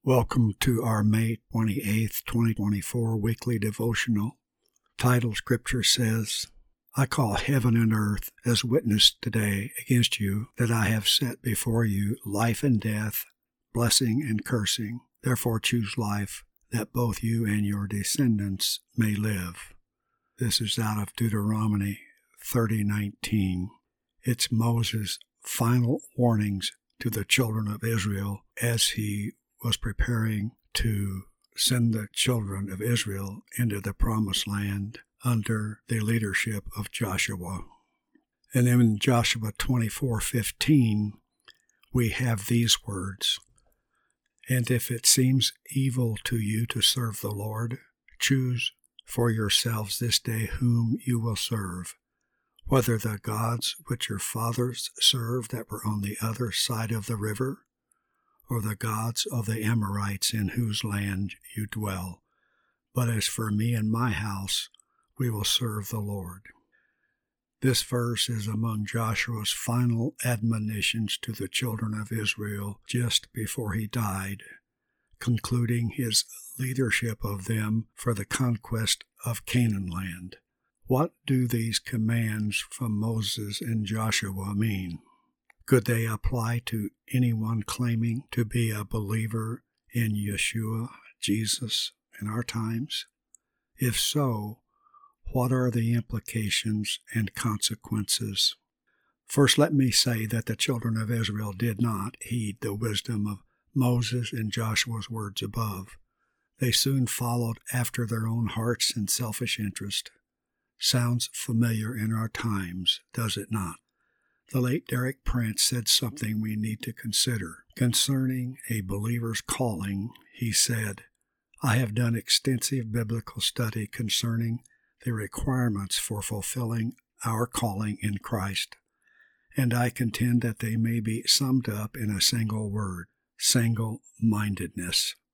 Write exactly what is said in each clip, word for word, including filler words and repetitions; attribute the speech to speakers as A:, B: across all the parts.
A: Welcome to our May twenty-eighth, twenty twenty-four weekly devotional. Title Scripture says, I call heaven and earth as witness today against you that I have set before you life and death, blessing and cursing. Therefore choose life, that both you and your descendants may live. This is out of Deuteronomy thirty nineteen. It's Moses' final warnings to the children of Israel as he was preparing to send the children of Israel into the promised land under the leadership of Joshua. And then in Joshua twenty-four fifteen, we have these words, And if it seems evil to you to serve the Lord, choose for yourselves this day whom you will serve, whether the gods which your fathers served that were on the other side of the river, or the gods of the Amorites in whose land you dwell. But as for me and my house, we will serve the Lord. This verse is among Joshua's final admonitions to the children of Israel just before he died, concluding his leadership of them for the conquest of Canaan land. What do these commands from Moses and Joshua mean? Could they apply to anyone claiming to be a believer in Yeshua, Jesus, in our times? If so, what are the implications and consequences? First, let me say that the children of Israel did not heed the wisdom of Moses and Joshua's words above. They soon followed after their own hearts and selfish interest. Sounds familiar in our times, does it not? The late Derek Prince said something we need to consider. Concerning a believer's calling, he said, I have done extensive biblical study concerning the requirements for fulfilling our calling in Christ, and I contend that they may be summed up in a single word, single-mindedness.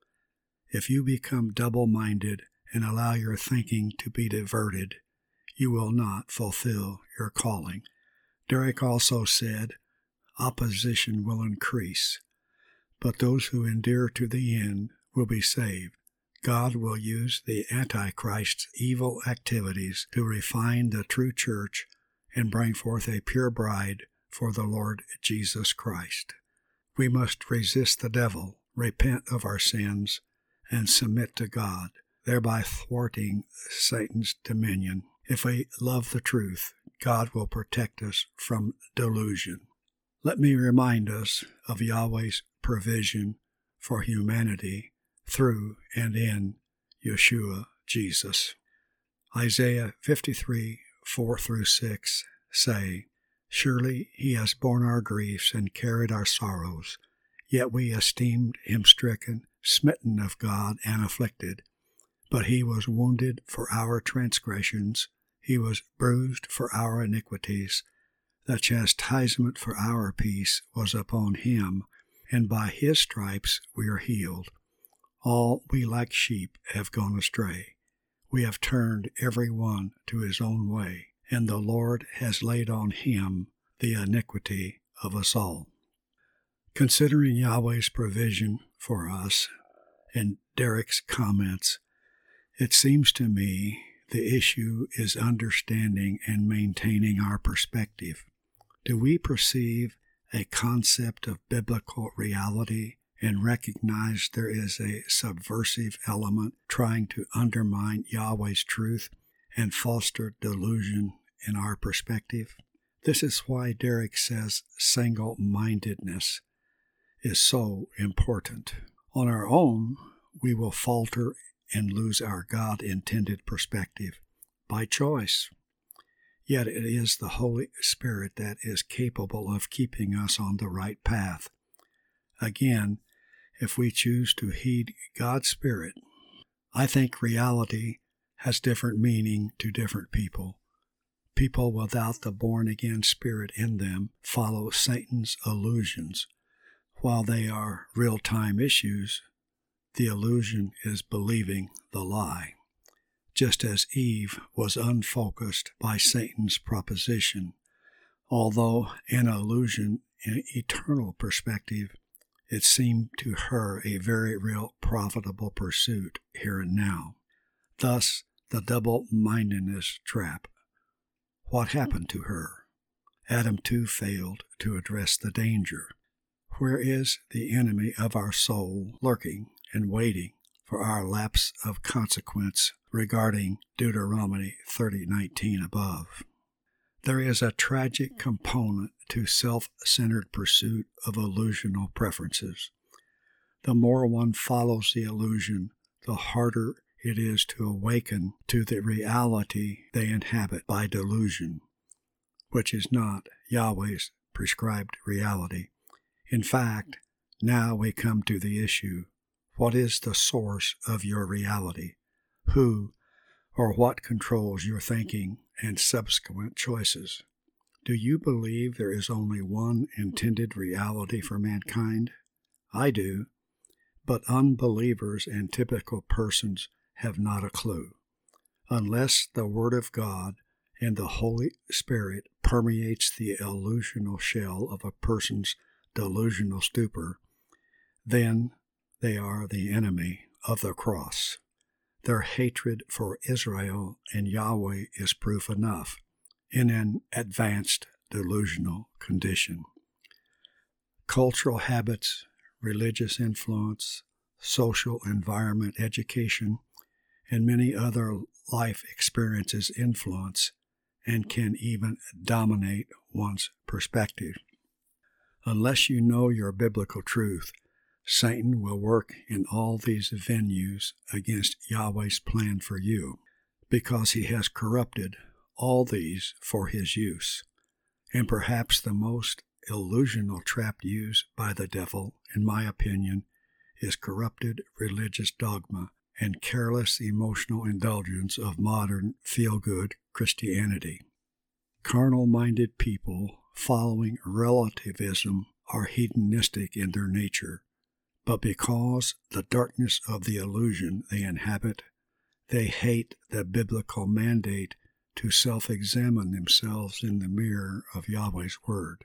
A: If you become double-minded and allow your thinking to be diverted, you will not fulfill your calling. Derek also said, opposition will increase, but those who endure to the end will be saved. God will use the Antichrist's evil activities to refine the true church and bring forth a pure bride for the Lord Jesus Christ. We must resist the devil, repent of our sins, and submit to God, thereby thwarting Satan's dominion. If we love the truth, God will protect us from delusion. Let me remind us of Yahweh's provision for humanity through and in Yeshua, Jesus. Isaiah fifty-three, four through six say, Surely he has borne our griefs and carried our sorrows, yet we esteemed him stricken, smitten of God, and afflicted. But he was wounded for our transgressions, he was bruised for our iniquities. The chastisement for our peace was upon him, and by his stripes we are healed. All we like sheep have gone astray. We have turned every one to his own way, and the Lord has laid on him the iniquity of us all. Considering Yahweh's provision for us and Derek's comments, it seems to me the issue is understanding and maintaining our perspective. Do we perceive a concept of biblical reality and recognize there is a subversive element trying to undermine Yahweh's truth and foster delusion in our perspective? This is why Derek says single-mindedness is so important. On our own, we will falter and lose our God-intended perspective by choice. Yet it is the Holy Spirit that is capable of keeping us on the right path. Again, if we choose to heed God's Spirit, I think reality has different meaning to different people. People without the born-again spirit in them follow Satan's illusions. While they are real-time issues, the illusion is believing the lie. Just as Eve was unfocused by Satan's proposition, although an illusion in eternal perspective, It seemed to her a very real profitable pursuit here and now. Thus, the double-mindedness trap. What happened to her? Adam too failed to address the danger. Where is the enemy of our soul lurking and waiting for our lapse of consequence regarding Deuteronomy thirty nineteen above? There is a tragic component to self-centered pursuit of illusional preferences. The more one follows the illusion, the harder it is to awaken to the reality they inhabit by delusion, which is not Yahweh's prescribed reality. In fact, now we come to the issue. What is the source of your reality? Who or what controls your thinking and subsequent choices? Do you believe there is only one intended reality for mankind? I do, but unbelievers and typical persons have not a clue. Unless the Word of God and the Holy Spirit permeates the illusional shell of a person's delusional stupor, then they are the enemy of the cross. Their hatred for Israel and Yahweh is proof enough in an advanced delusional condition. Cultural habits, religious influence, social environment, education, and many other life experiences influence and can even dominate one's perspective. Unless you know your biblical truth, Satan will work in all these venues against Yahweh's plan for you, because he has corrupted all these for his use. And perhaps the most illusional trap used by the devil, in my opinion, is corrupted religious dogma and careless emotional indulgence of modern feel-good Christianity. Carnal-minded people following relativism are hedonistic in their nature, but because the darkness of the illusion they inhabit, they hate the biblical mandate to self-examine themselves in the mirror of Yahweh's Word.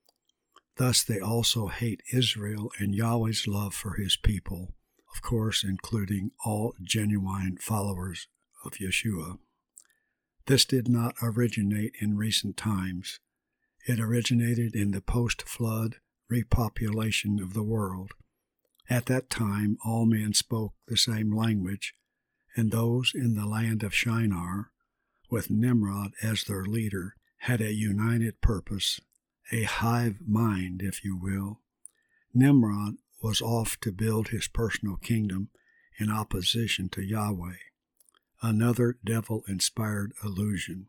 A: Thus they also hate Israel and Yahweh's love for his people, of course including all genuine followers of Yeshua. This did not originate in recent times. It originated in the post-flood repopulation of the world. At that time, all men spoke the same language, and those in the land of Shinar, with Nimrod as their leader, had a united purpose, a hive mind, if you will. Nimrod was off to build his personal kingdom in opposition to Yahweh, another devil-inspired illusion.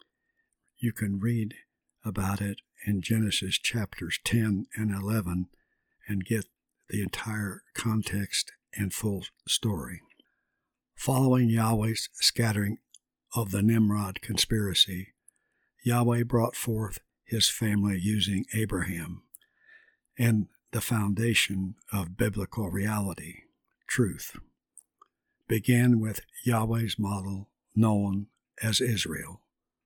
A: You can read about it in Genesis chapters ten and eleven and get the entire context and full story. Following Yahweh's scattering of the Nimrod conspiracy, Yahweh brought forth his family using Abraham and the foundation of biblical reality, truth. Began with Yahweh's model known as Israel,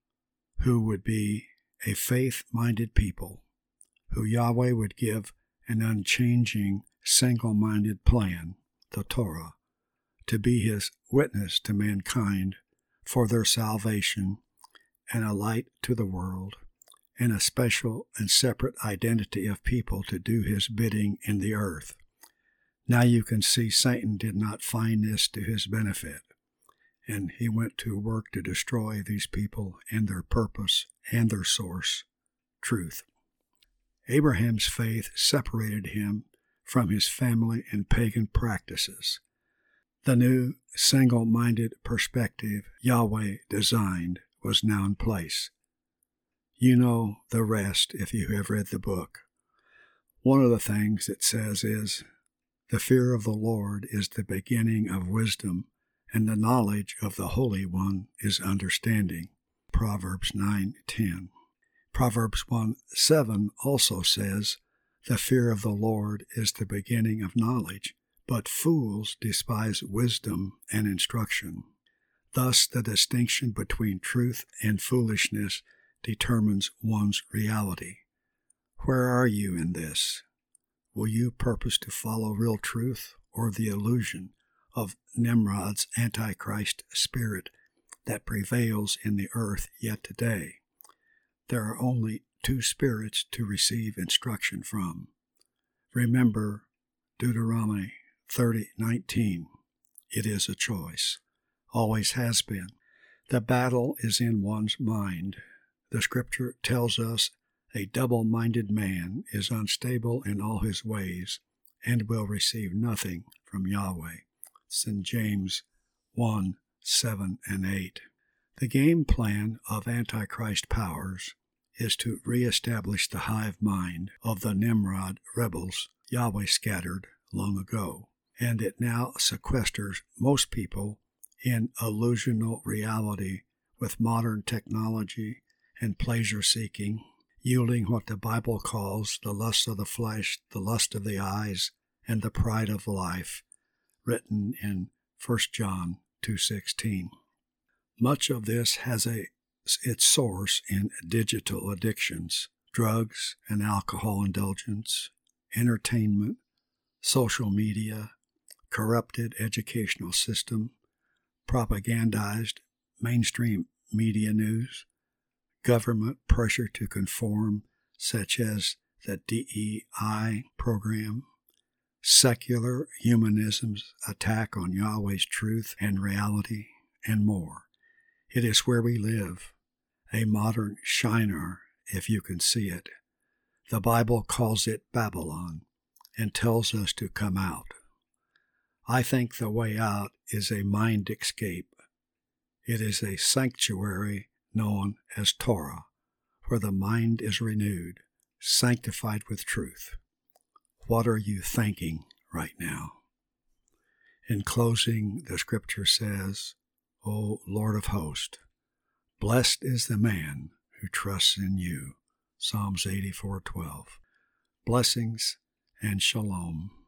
A: who would be a faith-minded people, who Yahweh would give an unchanging, single-minded plan, the Torah, to be his witness to mankind for their salvation and a light to the world, and a special and separate identity of people to do his bidding in the earth. Now you can see Satan did not find this to his benefit, and he went to work to destroy these people and their purpose and their source, truth. Abraham's faith separated him from his family and pagan practices. The new single-minded perspective Yahweh designed was now in place. You know the rest if you have read the book. One of the things it says is, "The fear of the Lord is the beginning of wisdom, and the knowledge of the Holy One is understanding." Proverbs nine ten. Proverbs one seven also says, "The fear of the Lord is the beginning of knowledge, but fools despise wisdom and instruction." Thus the distinction between truth and foolishness determines one's reality. Where are you in this? Will you purpose to follow real truth or the illusion of Nimrod's Antichrist spirit that prevails in the earth yet today? There are only two spirits to receive instruction from. Remember Deuteronomy thirty nineteen. It is a choice. Always has been. The battle is in one's mind. The scripture tells us a double-minded man is unstable in all his ways and will receive nothing from Yahweh. It's in James one, seven, and eight. The game plan of Antichrist powers is to reestablish the hive mind of the Nimrod rebels Yahweh scattered long ago, and it now sequesters most people in illusional reality with modern technology and pleasure-seeking, yielding what the Bible calls the lust of the flesh, the lust of the eyes, and the pride of life, written in First John two sixteen. Much of this has a, its source in digital addictions, drugs and alcohol indulgence, entertainment, social media, corrupted educational system, propagandized mainstream media news, government pressure to conform, such as the D E I program, secular humanism's attack on Yahweh's truth and reality, and more. It is where we live, a modern Shinar, if you can see it. The Bible calls it Babylon and tells us to come out. I think the way out is a mind escape. It is a sanctuary known as Torah, where the mind is renewed, sanctified with truth. What are you thinking right now? In closing, the scripture says, O Lord of hosts, blessed is the man who trusts in you. Psalms eighty-four twelve. Blessings and shalom.